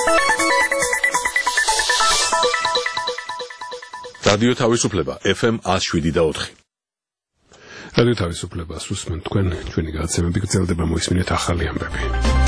რადიო თავისუფლება FM 107.4. რადიო თავისუფლება სუსმენ თქვენ ჩვენი გადაცემები გრძელდება მოისმინეთ ახალი ამბები.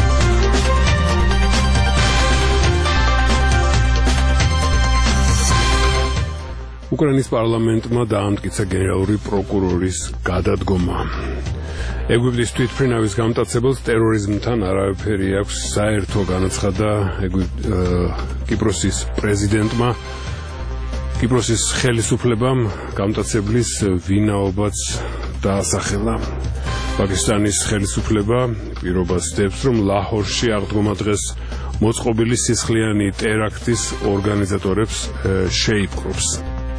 უკრაინის პარლამენტმა დაამტკიცა გენერალური პროკურორის გადადგომა. ეგვიპტის თვითმფრინავის გამტაცებელს ტერორიზმთან არაფერი აქვს საერთო, განაცხადა კიპროსის პრეზიდენტმა. კიპროსის ხელისუფლებამ გამტაცებლის ვინაობაც დაასახელა. პაკისტანის ხელისუფლება პირობას დებს, რომ ლაჰორში აღდგომა დღეს მოწყობილი სისხლიანი ტერაქტის ორგანიზატორებს შეიპყრობს.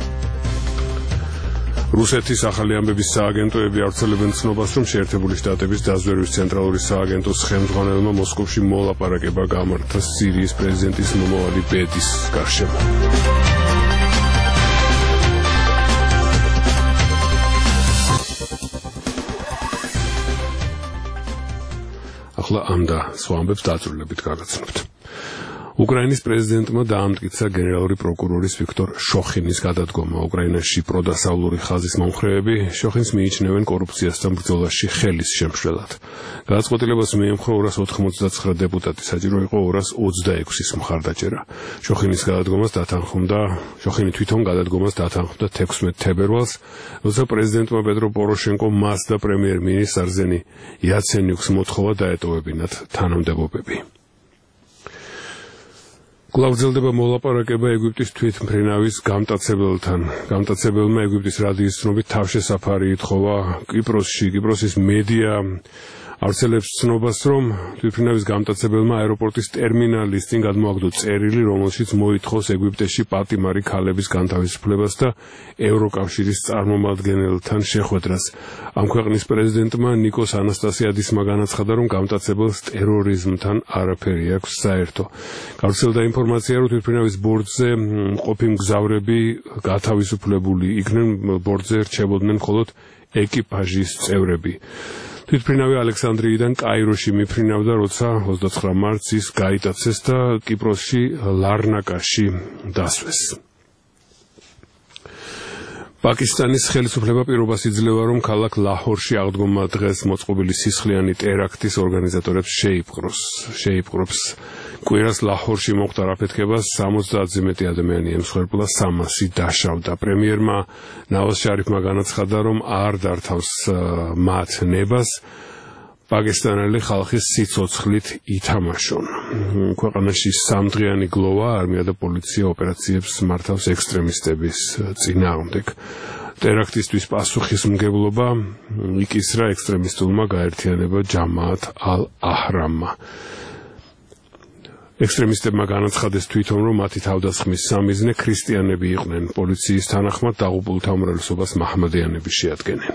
რუსეთის ახალი ამბების სააგენტოები ავრცელებენ ცნობას, რომ შეერთებული შტატების დაზვერვის ცენტრალური სააგენტოს ხელმძღვანელმა მოსკოვში მოლაპარაკება გამართა სირიის პრეზიდენტის მომავალი ბედის გარშემო. ახლა ამ და სხვა ამბებს დაწვრილებით გადაცნობთ. უკრაინის პრეზიდენტმა დაამტკიცა გენერალური პროკურორის ვიქტორ შოხინის გადადგომა. უკრაინაში პროდასავლური ხაზის მომხრეები შოხინს მიიჩნევენ კორუფციასთან ბრძოლაში ხელის შემშლელად. გადაწყვეტილებას მიემხრო 299 დეპუტატი, საჭირო იყო 226-ის მხარდაჭერა. შოხინი თვითონ გადადგომას დათანხმდა 16 თებერვალს, როცა პრეზიდენტმა პეტრო პოროშენკო მას და პრემიერ-მინისტრ არზენი იაცენიუკს მოთხოვა დაეტოვებინათ თანამდებობები. კვლავ გრძელდება მოლაპარაკება ეგვიპტის თვითმფრინავის გამტაცებელთან. გამტაცებელმა ეგვიპტის რადიის ცნობით თავშესაფარი ითხოვა კიპროსში. კიპროსის მედია ავრცელებს ცნობას, რომ თვითმფრინავის გამტაცებელმა აეროპორტის ტერმინალის წინ გადმოაგდო წერილი, რომელშიც მოითხოვს ეგვიპტეში პატიმარი ქალების განთავისუფლებას და ევროკავშირის წარმომადგენელთან შეხვედრას. ამ ქვეყნის პრეზიდენტმა ნიკოს ანასტასიადისმა განაცხადა, რომ გამტაცებელს ტერორიზმთან არაფერი აქვს საერთო. გავრცელდა ინფორმაცია, რომ თვითმფრინავის ბორტზე მყოფი მგზავრები გათავისუფლებული იქნენ, ბორტზე რჩებოდნენ მხოლოდ ეკიპაჟის წევრები. თვითმფრინავი ალექსანდრიიდან კაიროში მიფრინავდა, როცა 29 მარტს ის გაიტაცეს და კიპროსში ლარნაკაში დასვეს. პაკისტანის ხელისუფლება პირობას იძლევა, რომ ქალაქ ლაჰორში აღდგომა დღეს მოწყობილი სისხლიანი ტერაქტის ორგანიზატორებს შეიპყრობს. კვირას ლაჰორში მოხდა რაფეთქებას 70-ზე მეტი ადამიანი ემსხვერპლა, 300 დაშავდა. პრემიერმა ნავაზ შარიფმა განაცხადა, რომ არ დართავს მათ ნებას, პაკისტანელი ხალხის სიცოცხლით ითამაშონ. ქვეყანაში სამდღიანი გლოვა, არმია და პოლიცია ოპერაციებს მართავს ექსტრემისტების წინააღმდეგ. ტერაქტისთვის პასუხისმგებლობა იკისრა ექსტრემისტულმა გაერთიანება ჯამაათ ალ-აჰრამმა. ექსტრემისტებმა განაცხადეს თვითონ, რომ მათი თავდასხმის სამიზნე ქრისტიანები იყვნენ. პოლიციის თანახმად დაღუპულთა უმრავლესობას მაჰმადიანები შეადგენენ.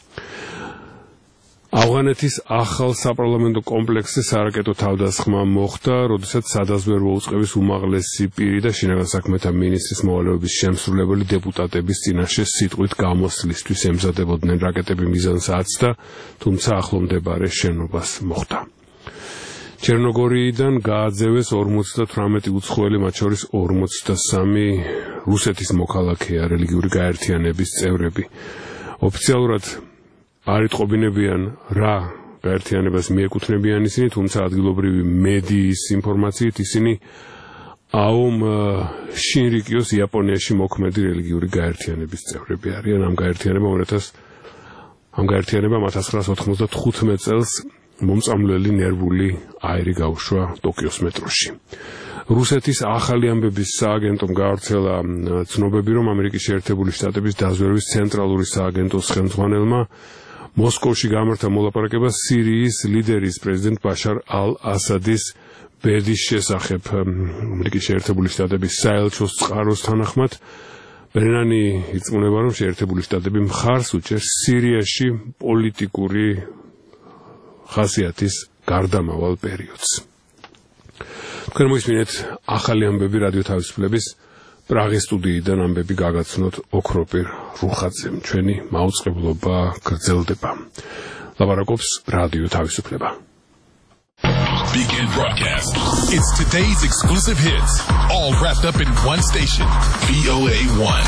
ავღანეთის ახალ საპარლამენტო კომპლექსზე სარაკეტო თავდასხმა მოხდა, როდესაც სადაზვერვო უწყების უმაღლესი პირი და შინაგან საქმეთა მინისტრის მოვალეობის შემსრულებელი დეპუტატების წინაშე სიტყვით გამოსვლისთვის ემზადებოდნენ. რაკეტები მიზანს აცდა, თუმცა ახლო მდებარე შენობას მოხვდა. ჩერნოგორიიდან გააძევეს 58 უცხოელი, მათ შორის 43 რუსეთის მოქალაქეა, რელიგიური გაერთიანების წევრები. ოფიციალურად არ იტყობინებიან რა გაერთიანებას მიეკუთვნებიან ისინი, თუმცა ადგილობრივი მედიის ინფორმაციით ისინი აომ შინრიკიოს იაპონიაში მოქმედი რელიგიური გაერთიანების წევრები არიან. ამ გაერთიანებამ 1995 წელს მომწამლელი ნერვული აირი გაუშვა ტოკიოს მეტროში. რუსეთის ახალი ამბების სააგენტომ გაავრცელა ცნობები, რომ ამერიკის შეერთებული შტატების დაზვერვის ცენტრალური სააგენტოს ხელმძღვანელმა მოსკოვში გამართა მოლაპარაკება სირიის ლიდერის პრეზიდენტ ბაშარ ალ-ასადის ბედის შესახებ. ამერიკის შეერთებული შტატების საელჩოს წყაროს თანახმად ბრენანი ირწმუნება, რომ შეერთებული შტატები მხარს უჭერს სირიაში პოლიტიკური ხასიათის გარდამავალ პერიოდს. თქვენ მოისმინეთ ახალი ამბები რადიო თავისუფლების პრაღის სტუდიიდან ამბები გაგაცნოთ ოქროპირ რუხაძემ. ჩვენი მაუწყებლობა გრძელდება. ლაპარაკობს რადიო თავისუფლება. weekend broadcast. It's today's exclusive hits, all wrapped up in one station, VOA1.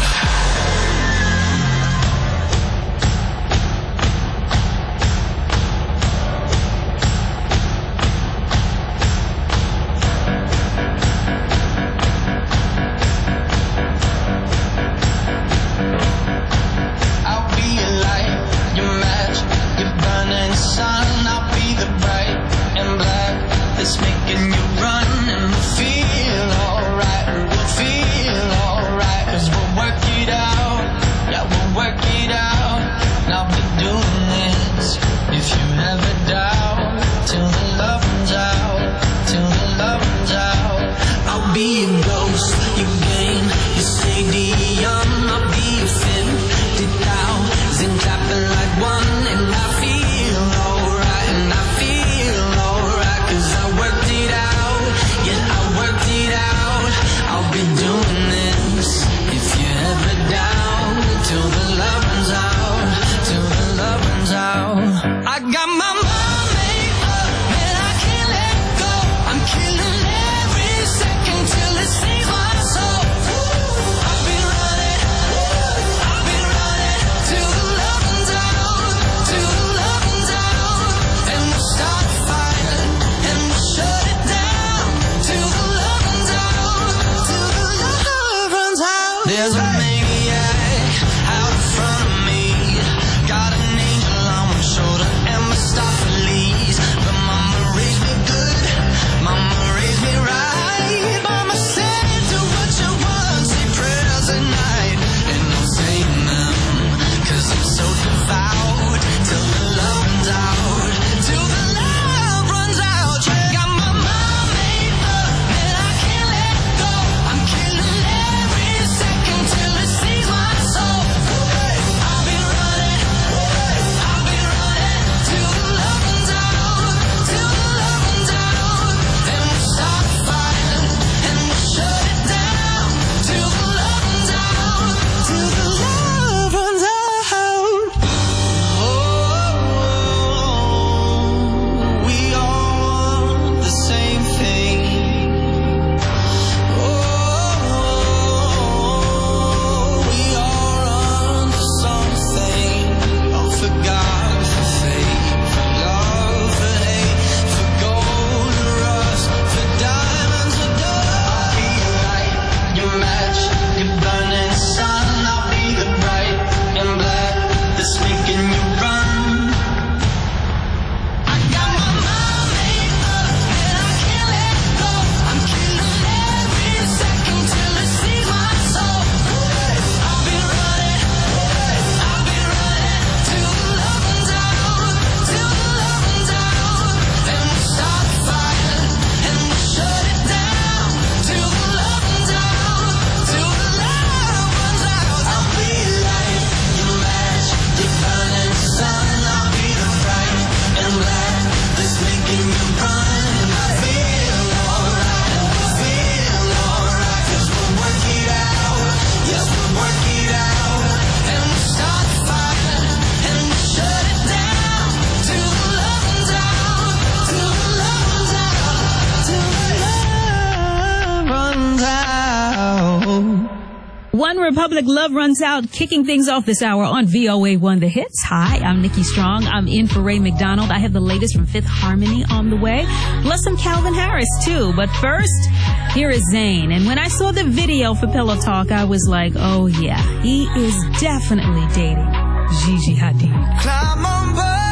OneRepublic, Love Runs Out, kicking things off this hour on VOA1 The Hits. Hi, I'm Nikki Strong. I'm in for Ray McDonald. I have the latest from Fifth Harmony on the way, plus some Calvin Harris, too. But first, here is Zayn. And when I saw the video for Pillow Talk, I was like, oh, yeah, he is definitely dating Gigi Hadid. Climb on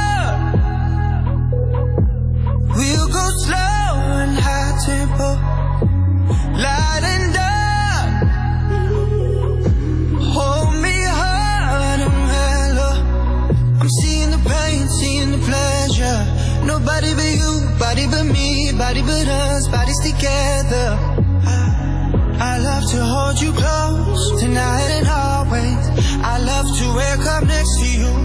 board. We'll go slow and high tempo. Light and dark. Hold me hard and mellow. I'm seeing the pain, seeing the pleasure. Nobody but you, body but me, body but us, bodies together. I love to hold you close, tonight and always. I love to wake up next to you.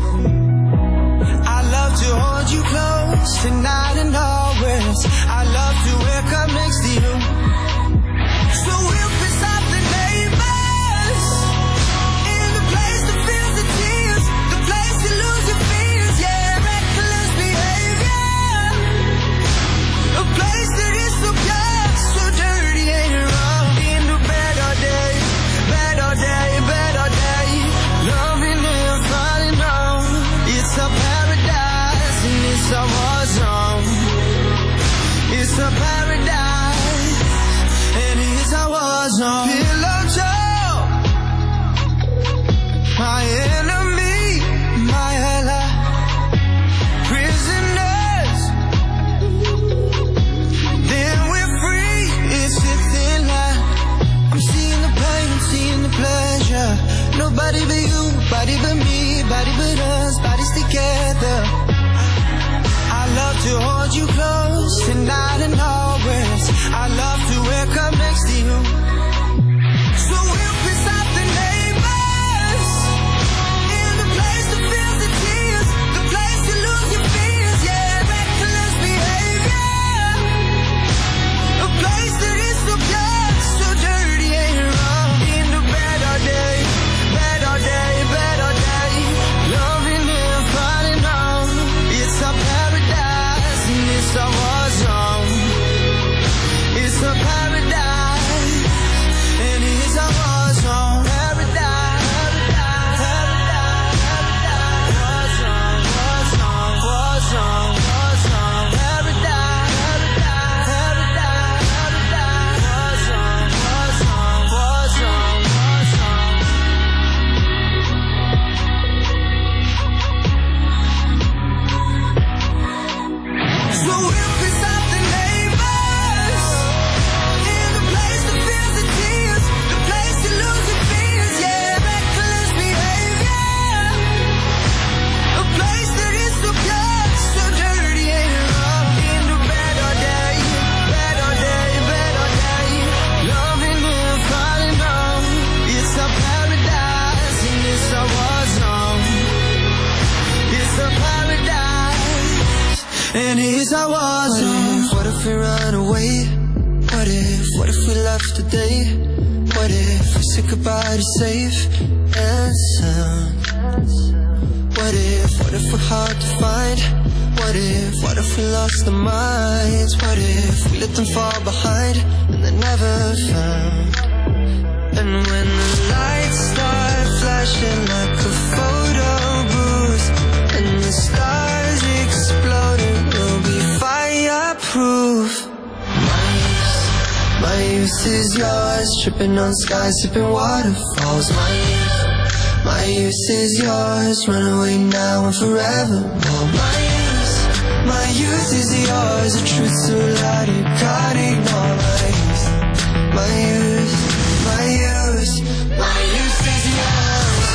I love to hold you close, tonight and always. I love to wake up next to you. So we'll piss off the neighbors, in the place that feels the tears, the place you lose your fears, yeah, reckless behavior. I was wrong. It's a paradise, and yes, I was wrong. Paradise, paradise, paradise. Was wrong, was wrong, was wrong, was wrong. Paradise, paradise, paradise, paradise. Was wrong, was wrong, was wrong, was wrong. So we'll piss off the neighbors, in the place that feels the tears, the place you lose your fears, yeah. Reckless behavior, a place that is so pure, so dirty and rough. Into bed all day, bed all day, bed all day. Loving and falling down, it's a paradise, and yes, I was wrong. It's a paradise, and yes, I was wrong. What if we run away? What if we left today? What if we said goodbye to safe and sound? What if we're hard to find? What if we lost our minds? What if we let them fall behind and they're never found? And when the lights start flashing like a photo booth and the stars exploding, we'll be fireproof. My youth is yours, tripping on skies, sipping waterfalls. My youth is yours, run away now and forevermore. My youth is yours, the truth so loud you can't ignore. My youth, my youth, my youth is yours.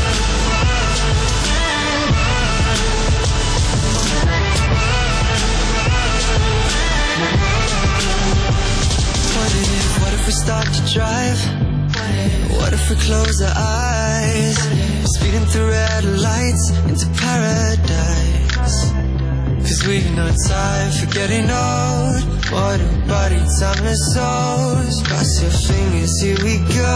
What if we start to drive? What if we close our eyes? Speeding through red lights into paradise. Cause we know time for getting old. What a body, timeless souls. Cross your fingers, here we go.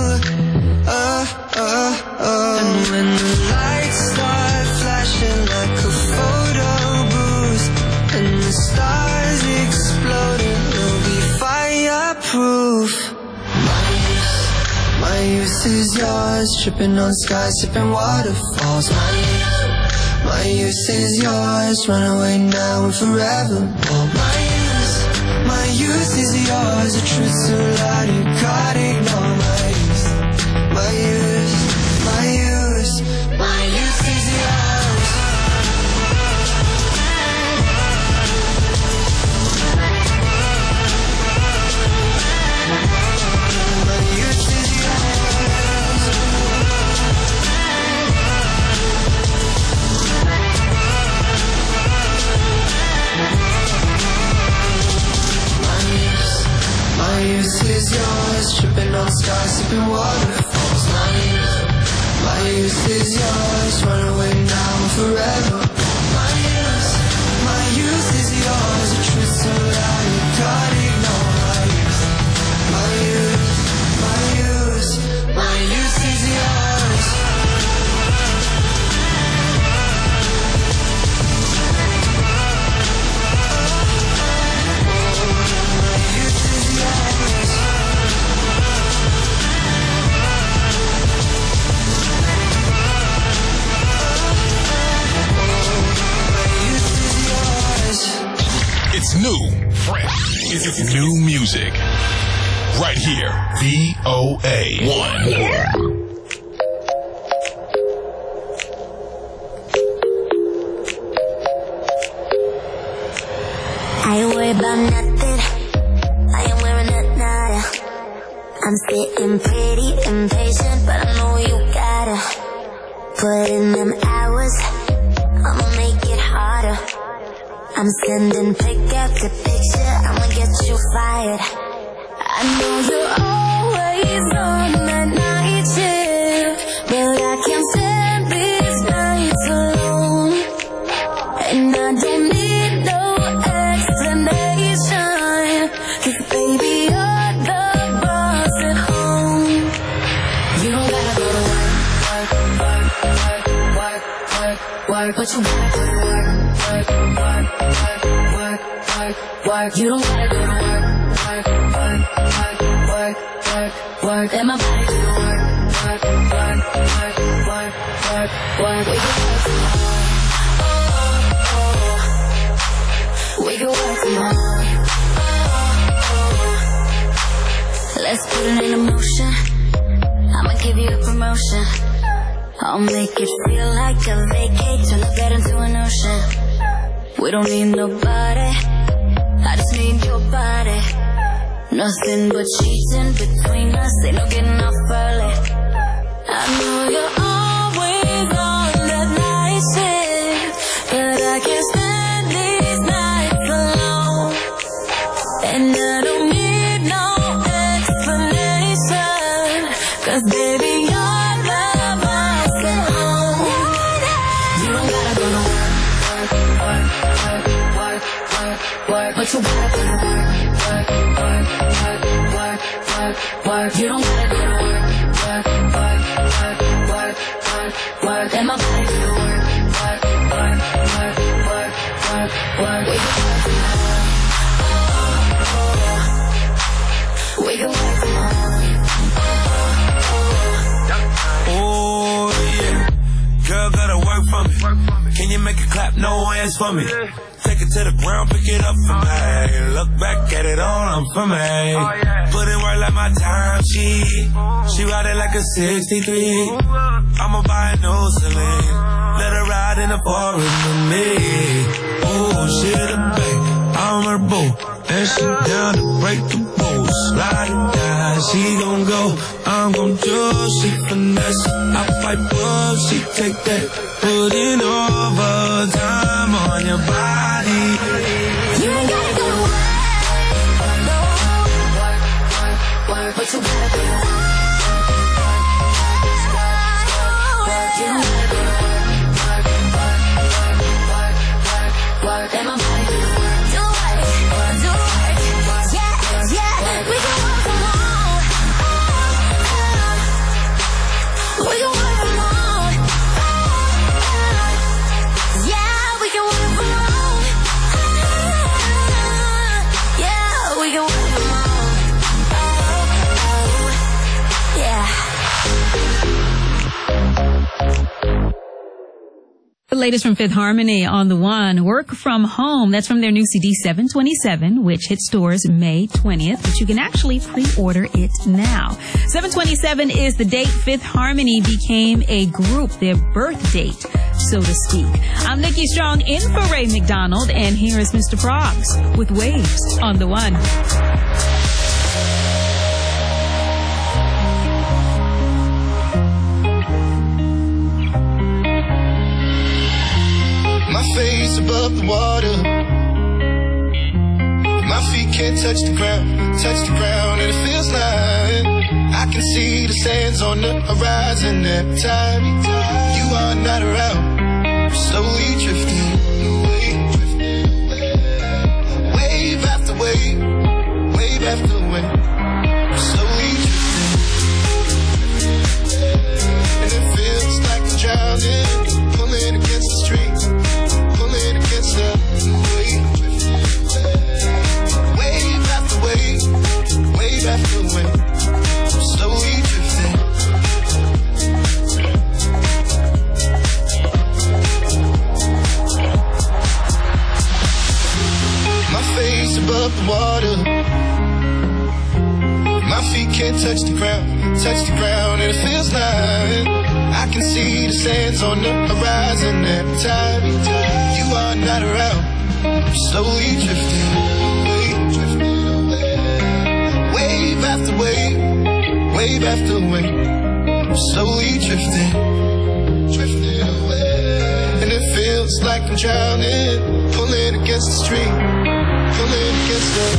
And when the lights start flashing like a photo booth and the stars exploding, we'll be fireproof. My youth is yours, tripping on skies, sipping waterfalls. My youth is yours, run away now and forevermore. My youth is yours, the truth so loud you can't ignore. My youth, my youth, my youth is yours. My youth is yours. My youth is yours, tripping on skies, sipping waterfalls. My youth is yours, run away now and forever. My youth is yours, the truth so loud you can't ignore. My youth, my youth, my youth is yours. My youth is yours. It's new, fresh. It's new music. Right here, VOA1. I ain't worried about nothing. I ain't wearing a nada. I'm sitting pretty impatient, but I know you gotta put in them hours. I'ma make it harder. I'm sending pick after picture, I'ma get you fired. I know you're always on that night shift, but I can't stand these nights alone. And I don't need no explanation, 'cause baby you're the boss at home. You don't gotta go to work, but you gotta go to work, work, work, work, work. work. You don't gotta go to work. Let my body do the work. We can work tomorrow. Let's put it in motion. I'ma give you a promotion. I'll make it feel like a vacate. Turn the bed into an ocean. We don't need nobody, I just need your body. Nothing but sheets in between us, ain't no getting off early. I know you're always on the night shift, but I can't stand these nights alone. And I don't need no explanation, 'cause baby you're the boss at home. You don't gotta go to work, but you gotta go to work. You don't gotta go to work. Let my body do the work. We can work tomorrow. Oh yeah, girl gotta work for me. Can you make it clap? No hands for me. Take it to the ground, pick it up for me. Look back at it all, I'm for me. Put in work like my time, she ride it like a 63. I'ma buy a new Celine, let her ride in the forest with me. Oh, she the babe, I'm her boo, and she down to break the rules. Slide it down, she gon' go, I'm gon' do, she finesse. I fight well, she take that, put in overtime on your body. You ain't gotta go to work, but you gotta go to work. You don't gotta go to work. Let my body do the work. Do it. Yeah, we can work from home. We can work from home. Yeah, we can work from home. Yeah, we can work from home. Yeah. The latest from Fifth Harmony on the One, Work From Home. That's from their new CD 727, which hit stores May 20th, but you can actually pre-order it now. 727 is the date Fifth Harmony became a group, their birth date, so to speak. I'm Nikki Strong in for Ray McDonald, and here is Mr. Proggs with Waves on the One. My face above the water, my feet can't touch the ground, and it feels like I can see the sands on the horizon every time you are not around. I'm slowly drifting away, wave after wave, wave after wave. I'm slowly drifting, and it feels like I'm drowning, pulling against the street. Against the wave, wave after wave, wave after wave, I'm slowly drifting. My face above the water, my feet can't touch the ground, and it feels like I can see the sands on the horizon every time you are not around. I'm slowly drifting away, wave after wave, wave after wave. I'm slowly drifting away, and it feels like I'm drowning, pulling against the stream, pulling against the.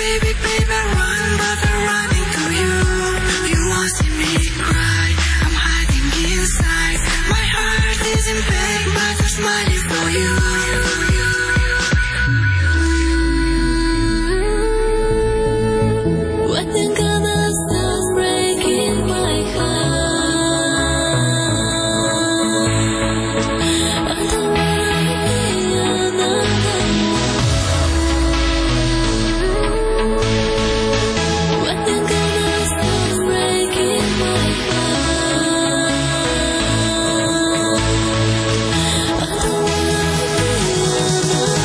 baby, baby, run, but I'm running to you. You won't see me cry, I'm hiding inside. My heart is in pain, but I'm smiling for you. When the colors start breaking my heart, I don't wanna be another. When the colors start breaking my heart, I don't wanna be another.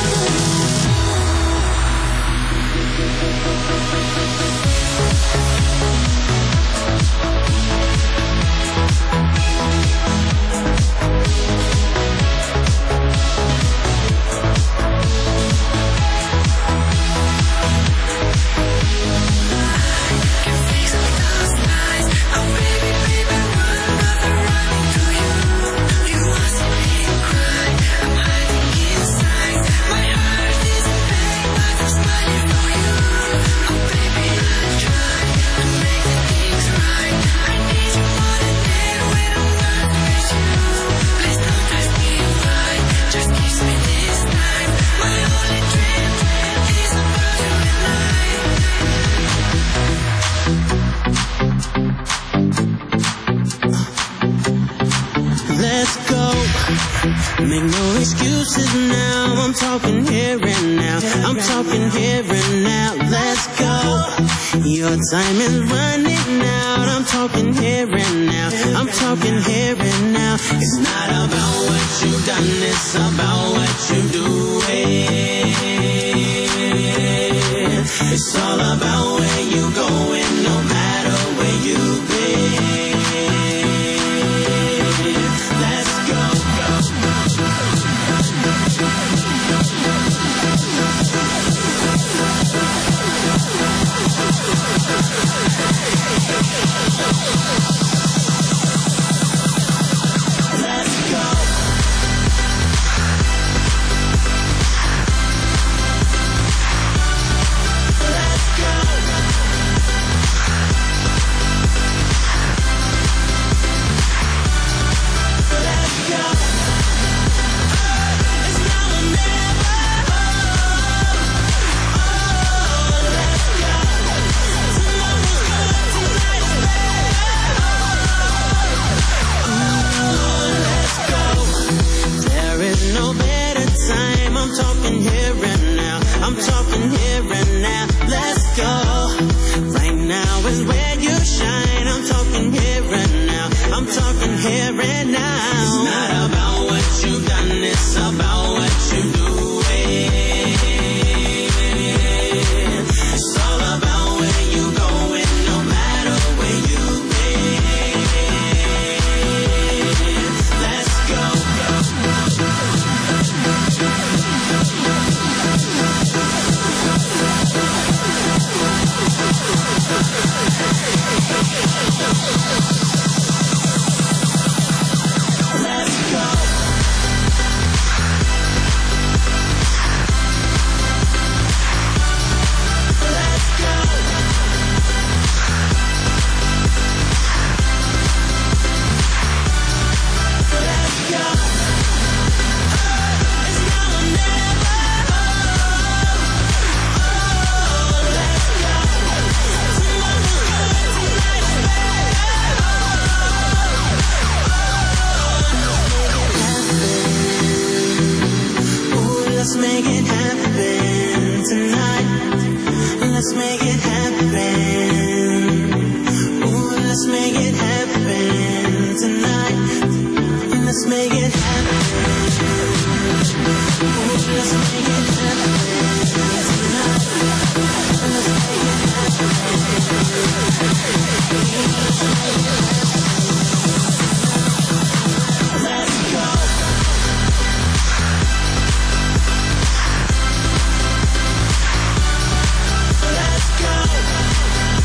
Can fix all those lies. Oh baby, baby, run, but I'm running to you. You won't see me cry, I'm hiding inside. My heart is in pain, but I'm smiling for you. Oh baby, I'll try to make the things right. I need you more than ever when I'm not with you. Please don't ask me why, just kiss me this time. My only dream is about you and I. Let's go. Make no excuses now. I'm talking here and now. I'm talking here and now. Let's go. Your time is running out. I'm talking here and now. I'm talking here and now. It's not about what you've done, it's about what you do. It's all about where you going, no matter where you've been. Let's go. Let's go. Let's go. Let's go. It's now or never. Let's go. Tomorrow's good, tonight is better. Let's go. There is no better time. I'm talking here and now. I'm talking here and now. Let's go. Right now is where you shine. I'm talking here and now. I'm talking here and now. It's not about what you've done, it's about what you do. It's all about where you going, no matter where you've been. Let's go. Let's go. Let's go. Let's go. It's now or never. Let's go. Tomorrow's good, tonight is better. Ooh, let's make it happen tonight. Let's make it happen. Ooh, let's make it happen tonight. Let's make it happen. Ooh, let's make it happen tonight. Let's make it happen. Let's go. Let's go.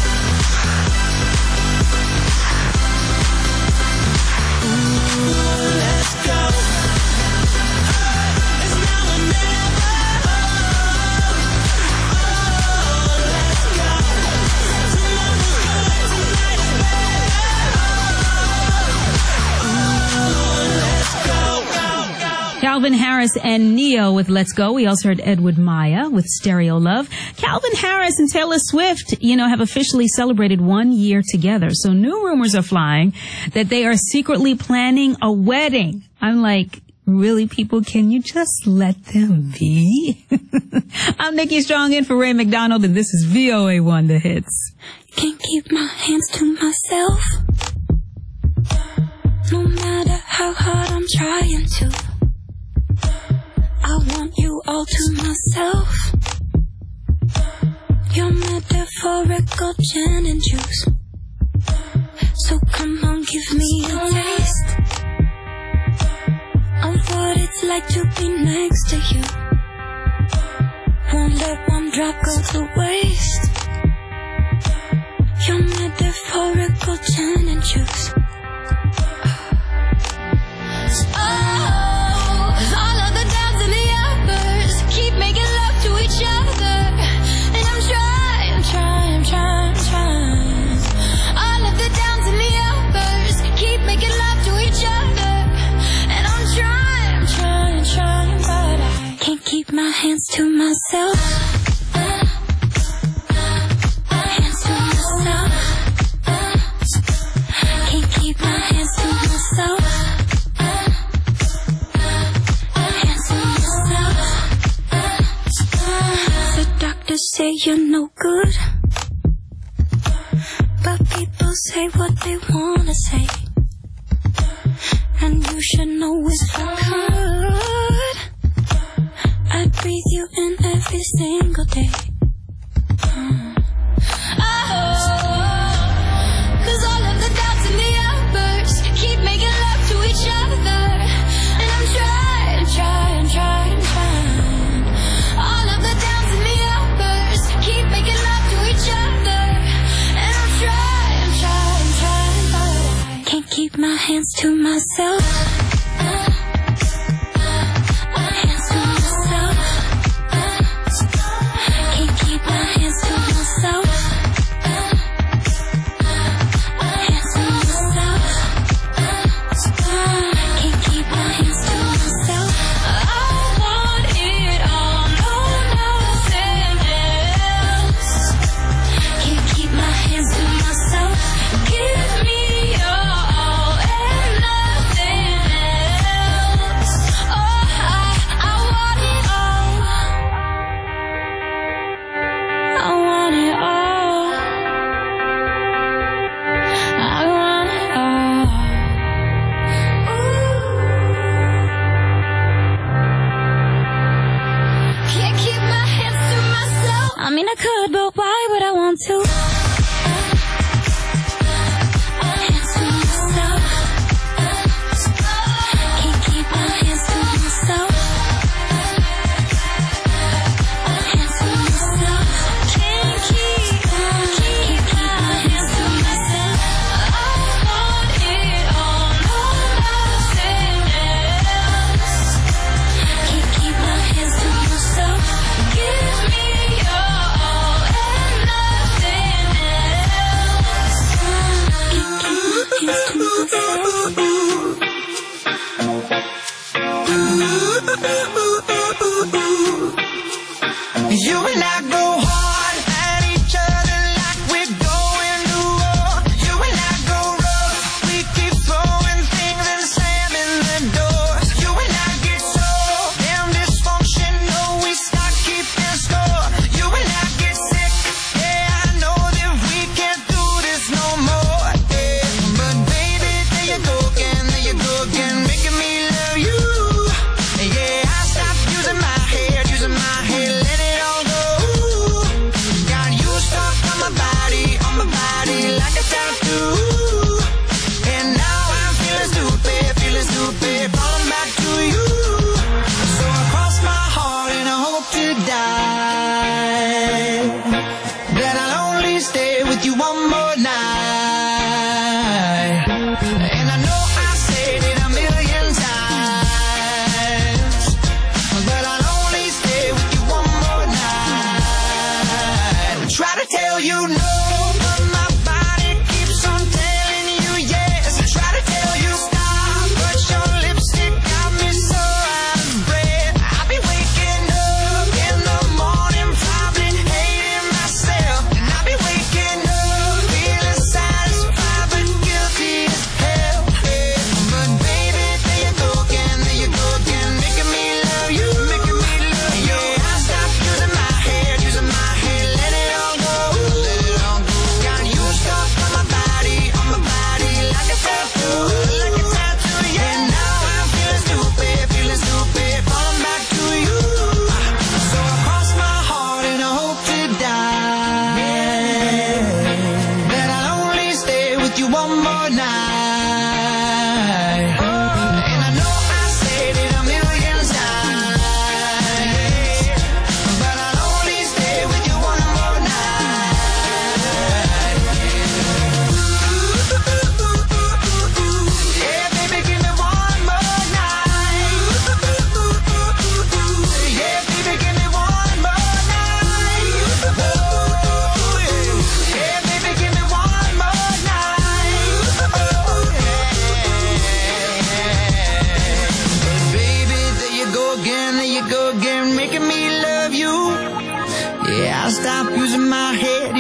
Calvin Harris and Neo with Let's Go. We also heard Edward Maya with Stereo Love. Calvin Harris and Taylor Swift, have officially celebrated 1 year together. So new rumors are flying that they are secretly planning a wedding. I'm like, really, people? Can you just let them be? I'm Nikki Strong in for Ray McDonald, and this is VOA1 The Hits. Can't keep my hands to myself. No matter how hard I'm trying to, I want you all to myself. Your metaphorical gin and juice. So come on, give me a taste of what it's like to be next to you. Won't let one drop go to waste. Your metaphorical gin and juice. All of the downs and the uppers keep making love to each other, and I'm trying. All of the downs and the uppers keep making love to each other, and I'm trying, but I can't keep my hands to myself. Hands to myself. Can't keep my hands to myself. Say you're no good, but people say what they wanna say, and you should know if I could, I'd breathe you in every single day. Cause all of the doubts and the outbursts keep making love to each other, and I'm trying. All of the downs and the uppers keep making love to each other, and I'm trying, but I can't keep my hands to myself. Hands to myself. Can't keep my hands to myself. Hands to myself. Can't keep my hands to myself. I want it all, no, nothing else. Can't keep my hands to myself. Give me your all and nothing else. Oh, I want it all. I want it all. I want it all. Can't keep my hands to myself. I mean, I could, but why would I want to? Hands to myself. Can't keep my hands to myself. Hands to myself. Can't keep my hands to myself. I want it all, no, nothing else. Can't keep my hands to myself. Give me your all and nothing else. Can't keep my hands to myself. You and I go hard at each other like we're going to war. You and I go rough, we keep throwing things and slamming the doors. You and I get so damn dysfunctional, we start keeping score. You and I get sick, yeah, I know that we can't do this no more, yeah. But baby, there you go again, making me love you. Yeah, I stopped using my head, let it all go. Got you stuck on my body like a tattoo. And now I'm feeling stupid, falling back to you. So I cross my heart and I hope to die that I'll only stay with you one more night. And I know I said it a million times, but I'll only stay with you one more night. Try to tell you no, but my body keeps on telling you yes. Try to tell you stop, but your lipstick got me so out of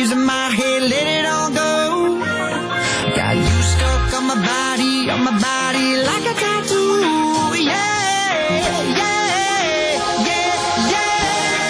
dreams in my head, let it all go. Got you stuck on my body like a tattoo. Yeah, yeah, yeah, yeah.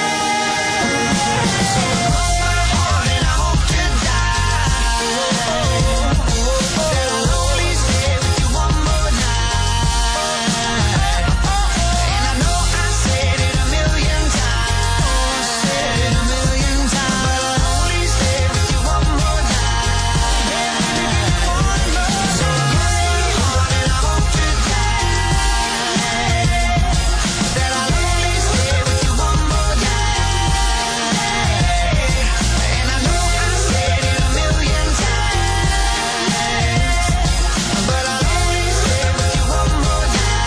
So hold my heart and I hope to die. That I'll only stay with you one more night. And I know I said it a million times, but I'll only stay with you one more night. Yeah, one more. So hold my heart and I hope to die. That I'll only stay with you one more night. And I know I said it a million times, but I'll only stay with you one more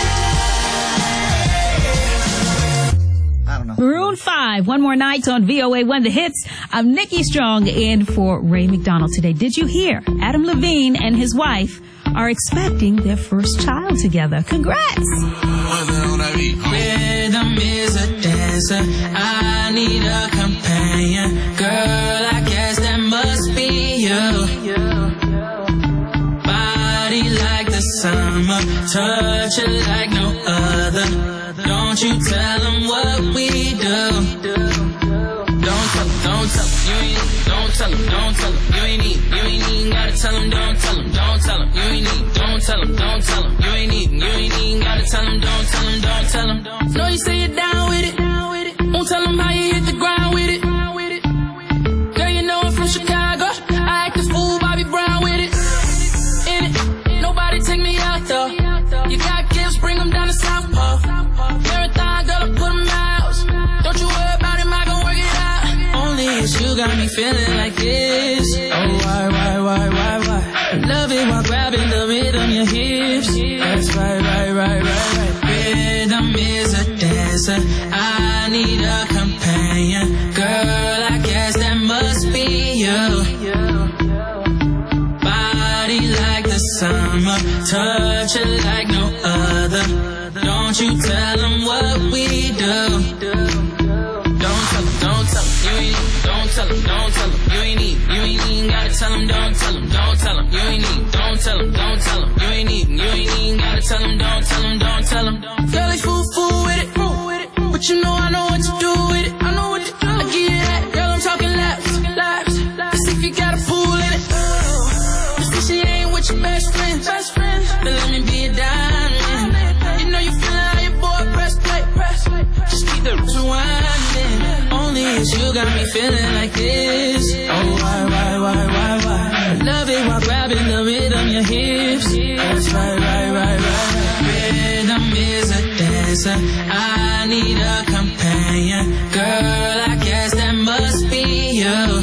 night. I don't know. Maroon 5, One More Night on VOA1 The Hits. I'm Nikki Strong in for Ray McDonald today. Did you hear? Adam Levine and his wife are expecting their first child together. Congrats! Rhythm is a dancer. I need a companion. Girl, I guess that must be you. Body like the summer, touch it like no other. Don't you tell them what we do. Don't tell them, don't tell them, you ain't need, don't tell them, don't tell them, you ain't need, gotta tell them, don't tell them, don't tell them, you ain't need, don't tell them, don't tell them, you ain't need, gotta tell them, don't tell them, don't tell them. Know you say you're down with it, won't tell them how you hit the ground with it. Girl, you know I'm from Chicago, I act this fool, Bobby Brown with it. In it, nobody take me out though. You got gifts, bring them down to South Pole. Marathon, girl, I put them out. Don't you worry about him, I gon' work it out. Only it's you got me feeling like this. Oh, why? Love it while grabbing the rhythm, your hips. That's right. Rhythm is a dancer. I need a companion. Girl, I guess that must be you. Body like the summer, touch it like no other. Don't you tell them what we do. Don't tell them, you ain't need, don't tell them, you ain't need, gotta tell them, don't tell them, you ain't need, don't tell them, you ain't need, gotta tell them, don't tell them. Girl, they fool with it, but you know I know what to do with it, I give you that, girl, I'm talking laps, let's see if you got a pool in it, just she ain't with your best friend, then let me be a diamond, you know you feeling how your boy press play, just keep the rewinding, only it's you got me feeling like this. Oh, why? Love it while grabbing the rhythm, your hips. That's right. Rhythm is a dancer. I need a companion. Girl, I guess that must be you.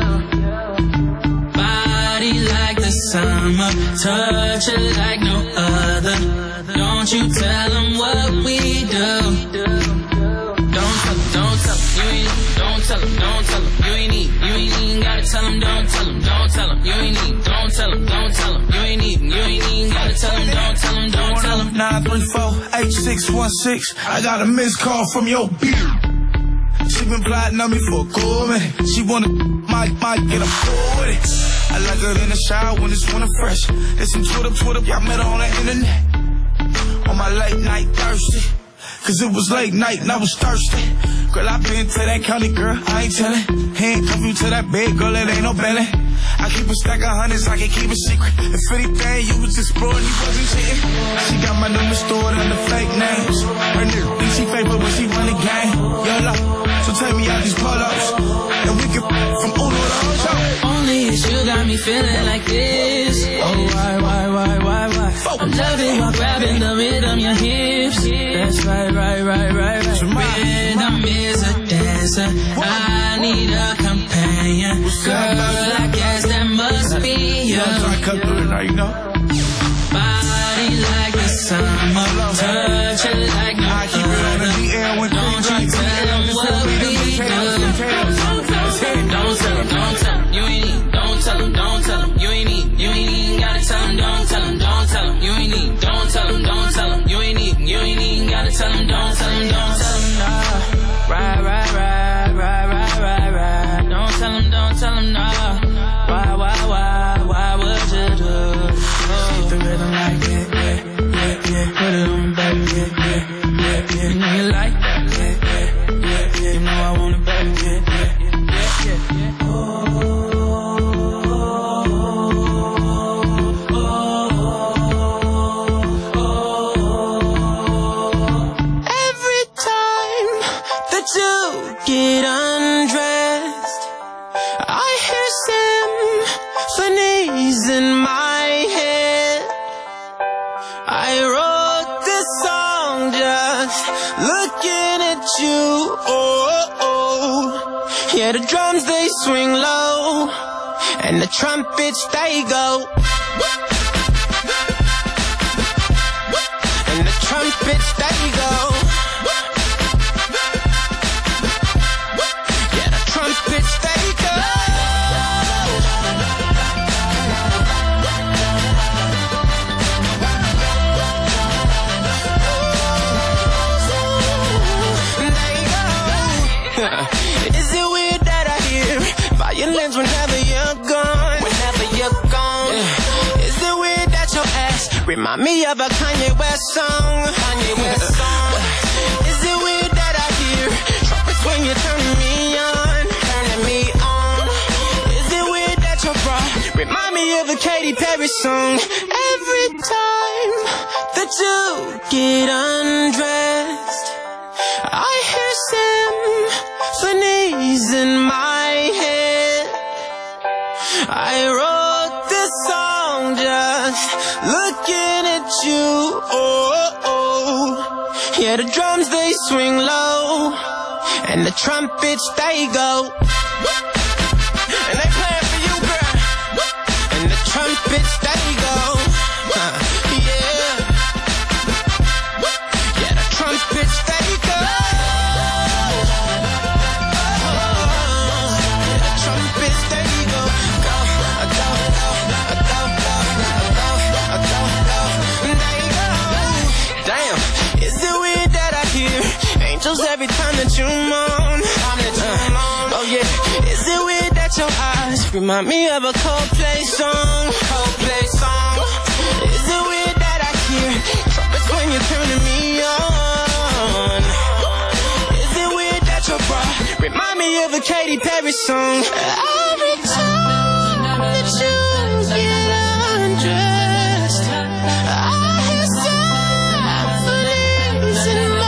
Body like the summer, touch it like no other. Don't you tell them what we do. Don't tell them, you ain't need, don't tell them, you ain't need, gotta tell them, don't tell them, you ain't need, don't tell them, you ain't need, gotta tell them, don't tell them. 934-8616. I got a missed call from your beer. She been plotting on me for a cool minute. She wanna my get a pull with it. I like her in the shower when it's winter fresh. There's some Twitter, y'all met her on the internet. On my late night thirsty. Cause it was late night and I was thirsty. Girl, I been to that county, girl, I ain't tellin'. Handcuff you to that bed, girl, it ain't no belly. I keep a stack of hundreds, I can keep a secret. If anything, you was exploring, you wasn't cheating. She got my number stored under fake names. Her nigga think she fake, but when she run the game, YOLO. So take me out these pull-ups, and we can from Uno to Ocho. Only it's you got me feeling like this. Oh, why? I love it while grabbing the rhythm, your hips. That's right. Rhythm is a dancer. I need a companion. Girl, I guess that must be you. Body like the summer, touch it like no other. Don't you tell them what we do. Don't tell them, you ain't need, don't tell them, you ain't need, gotta tell them, don't tell them, you ain't need, don't tell them, you ain't need, gotta tell them, don't tell them, nah. Right. Don't tell them, nah. hear symphonies in my head. I wrote this song just looking at you. Yeah, the drums they swing low, and the trumpets they go. And the trumpets they go. Yeah, the trumpets they go. Is it weird that I hear violins whenever you're gone? Whenever you're gone. Is it weird that your ass remind me of a Kanye West song? Kanye West song. Is it weird that I hear trumpets when you're turning me on? Turning me on. Is it weird that your bra remind me of a Katy Perry song? Every time that you get undressed, I hear symphonies in my head. I wrote this song just looking at you. Yeah, the drums they swing low, and the trumpets they go. And they playing for you, girl. And the trumpets they go. Yeah. Yeah, the trumpets they go. Every time that you moan, oh yeah. Is it weird that your eyes remind me of a Coldplay song? Coldplay song. Is it weird that I hear trumpets when you're turning me on? Is it weird that your bra remind me of a Katy Perry song? Every time that you get undressed, I hear symphonies in my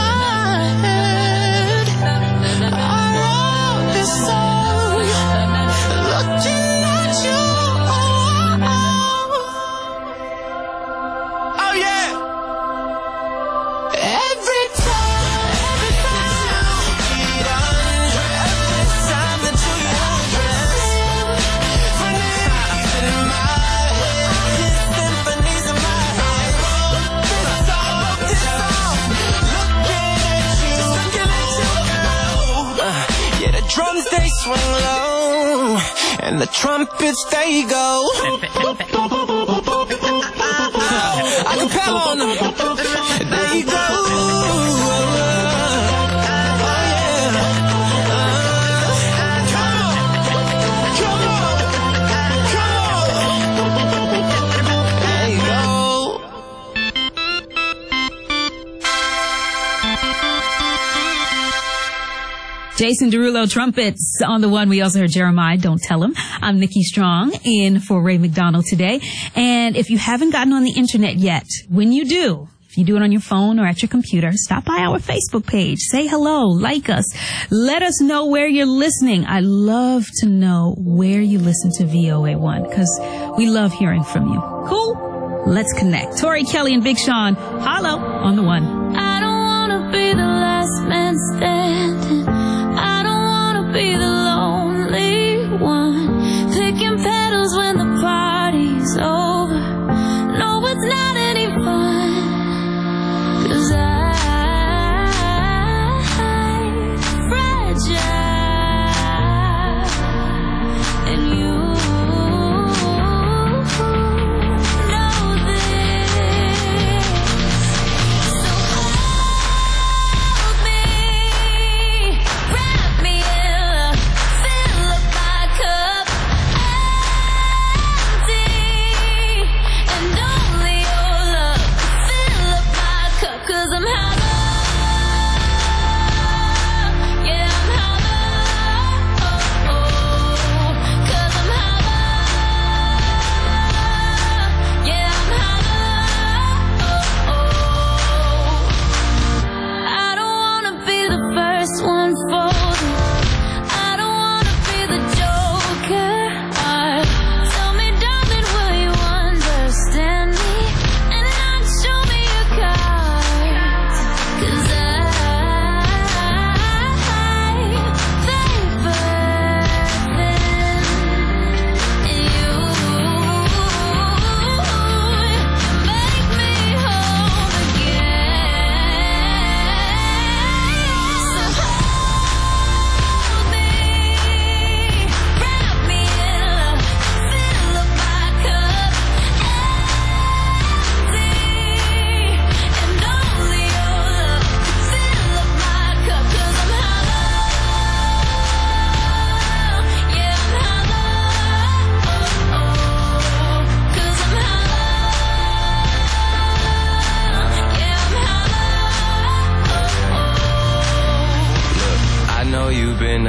drums they swing low, and the trumpets they go. I can pal on them. There you go. Jason Derulo, trumpets on the one. We also heard Jeremiah, Don't Tell Him. I'm Nikki Strong, in for Ray McDonald today. And if you haven't gotten on the internet yet, when you do, if you do it on your phone or at your computer, stop by our Facebook page. Say hello, like us. Let us know where you're listening. I love to know where you listen to VOA1 because we love hearing from you. Cool? Let's connect. Tori Kelly and Big Sean, hollow on the one. I don't want to be the last man standing. Be the lonely one, picking petals when the party's over. No, it's not any fun, 'cause I'm fragile, and you know this. So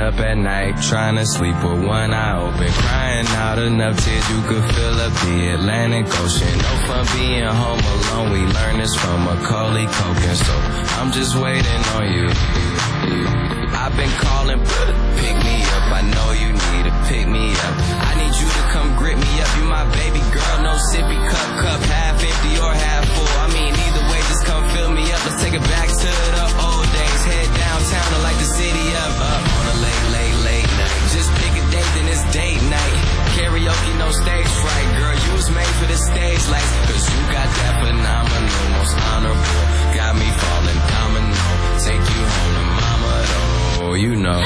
up at night, trying to sleep with one eye open, crying out enough tears you could fill up the Atlantic Ocean. No fun being home alone, we learned this from Macaulay Culkin, so I'm just waiting on you. I've been calling, pick me up, I know you need to pick me up. I need you to come grip me up, you my baby girl, no sippy cup, half empty or half full. I mean, either way, just come fill me up, let's take it back to the old days. Head downtown to light the city up on a late night. Just pick a date, then it's date night. Karaoke, no stage fright, girl, you was made for the stage lights. Cause you got that phenomenal, most honorable, got me falling domino. Take you home to mama, though, you know.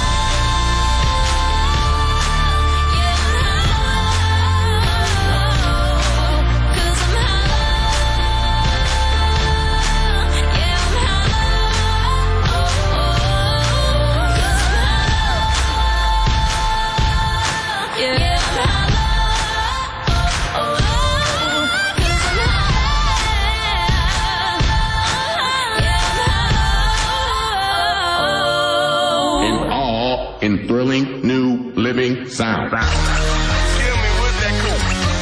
In thrilling new living sound. Kill me with that cool.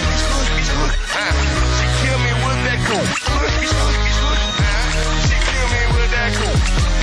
She kill me with that cool. She kill me with that cool.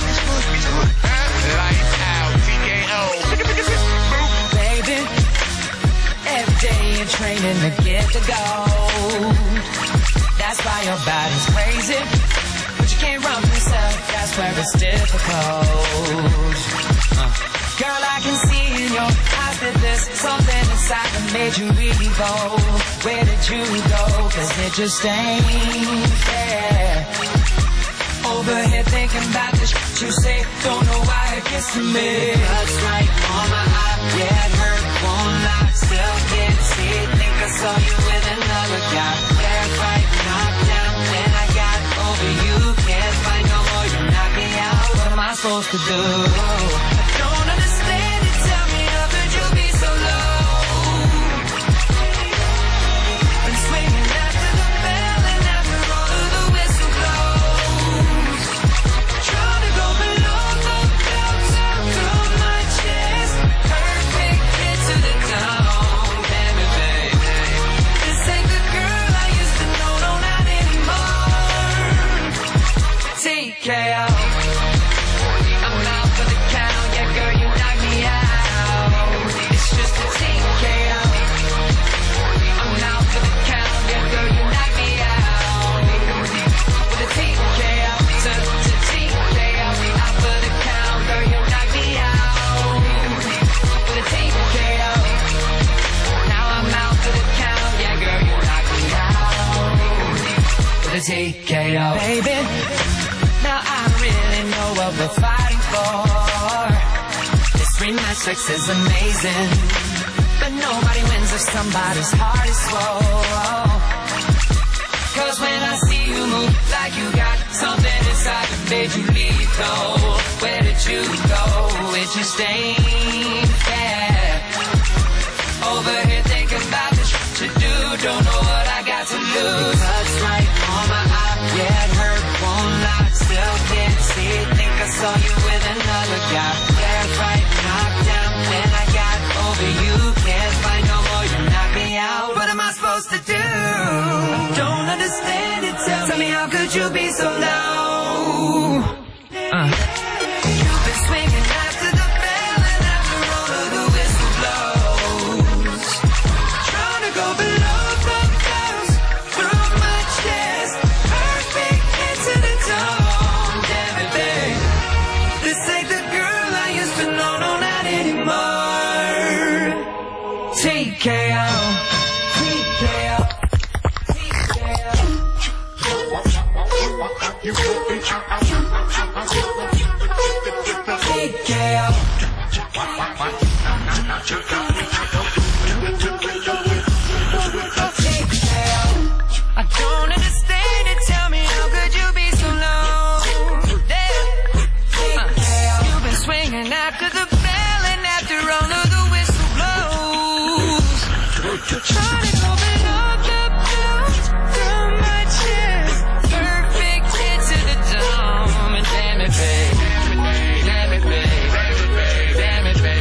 Lights out, TKO. Baby, every day you're training to get the gold. That's why your body's crazy, but you can't run from yourself. That's where it's difficult. Girl, I can see in your eyes that there's something inside that made you really bold. Where did you go? Cause it just ain't fair. Over here thinking about the shit you say, don't know why it gets to me. Blood's right on my eye, yeah, it hurt, won't lie. Still can't see it, think I saw you with another guy. Yeah, right, knocked down, then I got over you. Can't fight no more, you knock me out. What am I supposed to do? TKO. Baby, now I really know what we're fighting for. This rematch sex is amazing, but nobody wins if somebody's heart is slow. Cause when I see you move like you got something inside that made you lethal, where did you go? It just ain't fair. Over here thinking about the shit you do, don't know what I got to lose. Cuts right on my eye, yeah, it hurt, won't lie. Still can't see it, think I saw you with another guy. Yeah, right, knocked down, then I got over you. Can't fight no more, you knock me out. What am I supposed to do? I don't understand it, tell me how could you be so low? You've been swinging after the bell and after all of the whistle blows, trying to go below the bells, through my chest, perfect into the dawn. Damn it, babe, this ain't the girl I used to know, no, not anymore. TKO, TKO, TKO. I don't understand it, tell me how could you be so low? You've been swinging after the bell and after all of the whistle blows, trying to go below the belt, through my chest, perfect hit to the dome. And damn it, babe, damn it, babe, damn it, babe.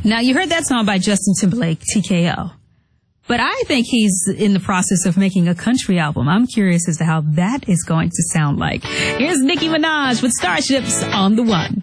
Now, you heard that song by Justin Timberlake, TKO. But I think he's in the process of making a country album. I'm curious as to how that is going to sound like. Here's Nicki Minaj with Starships on the One.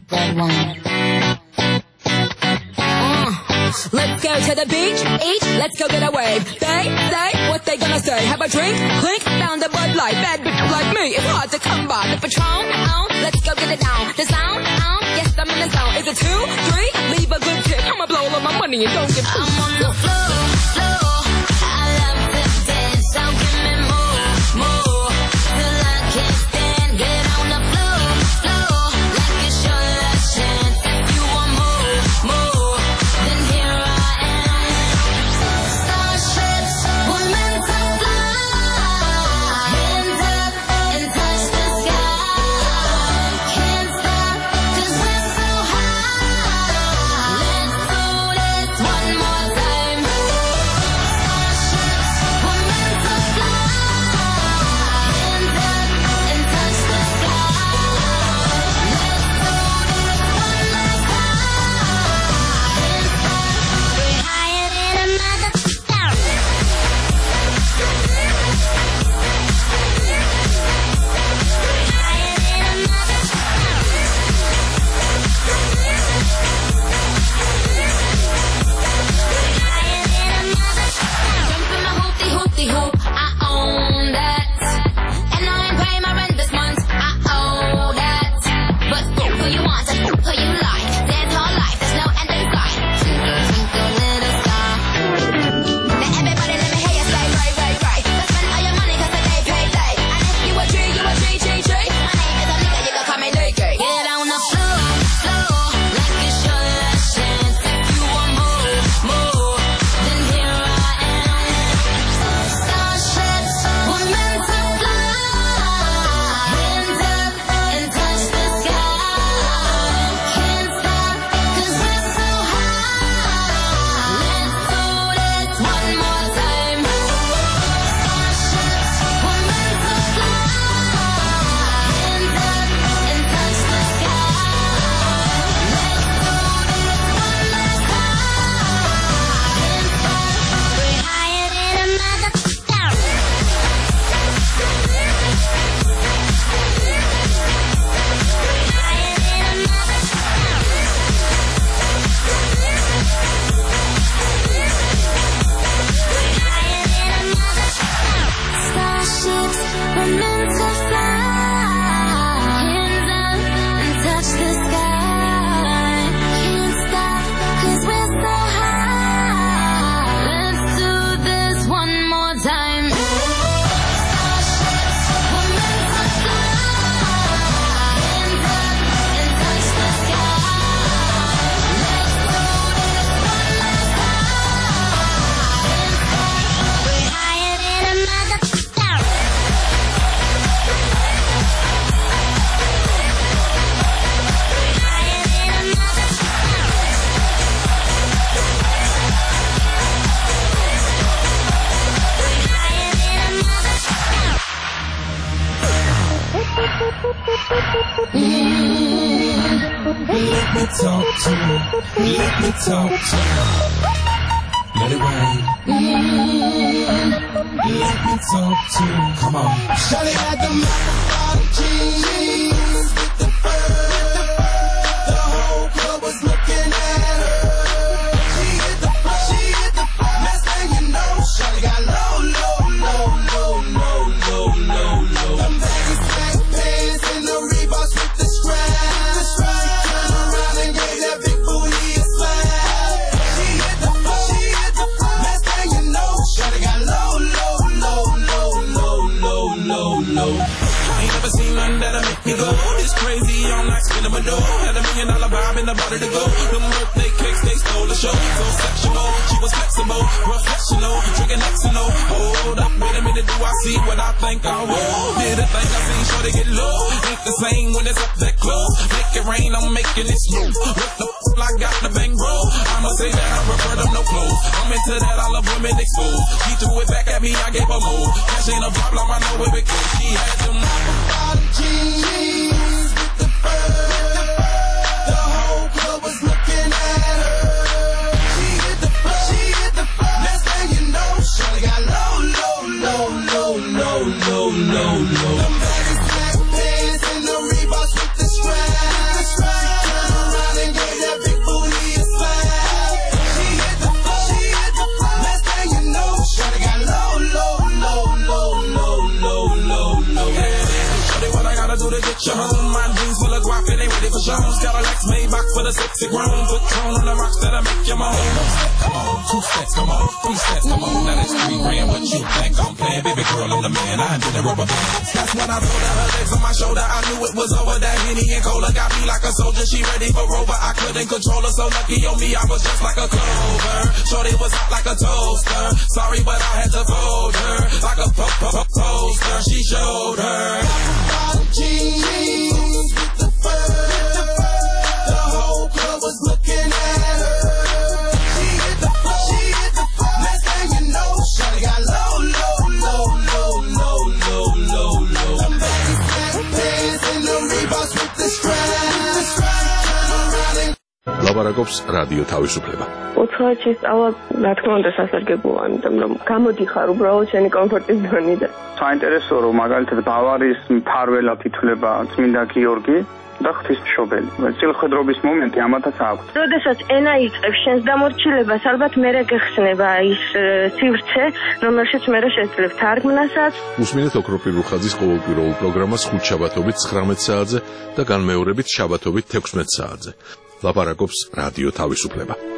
Let's go to the beach, eat, let's go get a wave. They say what they gonna say. Have a drink, clink, found a Bud Light. Bad bitch like me, it's hard to come by. The Patron, let's go get it down. The sound, yes, I'm in the zone. Is it 2, 3? Leave a good tip. I'ma blow all my money and don't give a I'm on the floor. I love to dance, so give me more, till I can't stand. Get on the floor, like it's your last chance. If you want more, then here I am. Starships were meant to fly. Hands up and touch the sky. Can't stop 'cause we're so high. Let's do this one more time. Starships were meant to fly. Hands up and touch the sky. Let's do this one last time. We're higher than a mother. Jump in my hoopty hoop, I own that. And I ain't paying my rent this month, I owe that. But who you want and who you like. Dance all life, there's no end in sight. Twinkle, twinkle, little star. Now everybody let me hear you say, right. Go spend all your money 'cause the day paid late. And if you a G. My name is Anika, you can call me Nikki. Get on the floor, like it's your last chance. If you want more, then here I am. Starships were meant to fly. Hands up and touch the sky. Can't stop 'cause we're so high. Let's do this one more time. Starships were meant to fly. Hands up and touch the sky. Let's do this one last time. We're higher than a mother. Starships were meant to fly. Hands up and touch the sky. Can't stop 'cause we're so high. Let's do this one more time. Starships were meant to fly. Hands up and touch the sky. Let's do this one last time. We're higher than a mother. Let me talk to you. Let me talk to you. Let it rain. Let me talk to you. Come on. Shawty had the motherfucking jeans with the fur. The whole club was looking at her. She hit the floor. Next thing you know, Shawty got low. Them baggy slack pants and the Reeboks with the scratch. Turn around and gave that big booty a slap. She hit the floor. Next thing you know, Shawty got low. I ain't never seen nothing that'll make me go this crazy. I'm like spinning my dough. Had $1 million vibe in the body to go. Them birthday cakes, they stole the show. So sexual, she was flexible, professional, drinking Xano. Hold up, wait a minute, do I see what I think I will? Did a thing I seen, sure to get low. Ain't the same when it's up that close. Make it rain, I'm making it smooth. What the I got the bang bro. I'ma say that I prefer them no clothes. I'm into that, I love women exposed. She threw it back at me, I gave her more. Cash ain't a problem, I know where it goes. She had them bottom jeans with the fur. The whole club was looking at her. with a sexy grown. Put tone on the rocks that'll make you moan. Come on, 2 steps, come on, 3 steps, come on. Now that's 3 grand. What you think I'm playing? Baby girl, I'm the man. I did the rubber bands. That's when I told her legs on my shoulder. I knew it was over. That Henny and Cola got me like a soldier. She ready for Rover. I couldn't control her. So lucky on me, I was just like a clover. Shorty was hot like a toaster. Sorry, but I had to fold her like a poster. She showed her. Jeans with the fur. The whole club was looking at her. She hit the floor. Next thing you know, shawty got low. Some baggy pants and the Reeboks with the straps. ლაპარაკობს რადიო თავისუფლება. უცხოეთში სწავლა, რა თქმა უნდა, სასარგებლოა, იმიტომ რომ გამოდიხარ უბრალოდ შენი კომფორტის ზონიდან. საინტერესოა, რომ მაგალითად ბავარიის მფარველად ითვლება წმინდა გიორგი და ღვთისმშობელი. წილხედრობის მომენტი ამათაც აქვს. როდესაც ენა იწყებს შენს დამორჩილებას, ალბათ მერე გეხსნება ის სივრცე, რომელშიც მერე შეძლებ თარგმნასაც. უსმინეთ ოქროპირ რუხაძის ყოველკვირეულ პროგრამას ხუთ შაბათობით 19 საათზე და განმეორებით შაბათობით 16 საათზე. ლაპარაკობს რადიო თავისუფლება.